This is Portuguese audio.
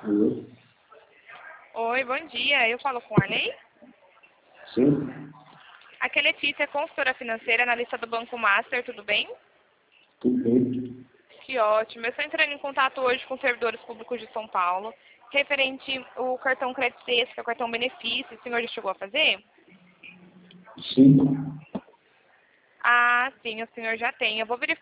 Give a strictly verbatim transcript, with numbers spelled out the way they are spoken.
Alô? Oi, bom dia. Eu falo com a Arley? Sim, Aqui é Letícia, consultora financeira, analista do Banco Master, tudo bem? tudo bem. Que ótimo. Eu estou entrando em contato hoje com servidores públicos de São Paulo, referente ao cartão Crédito Texto, que é o cartão benefício. O senhor já chegou a fazer? Sim, Ah, sim, o senhor já tem. Eu vou verificar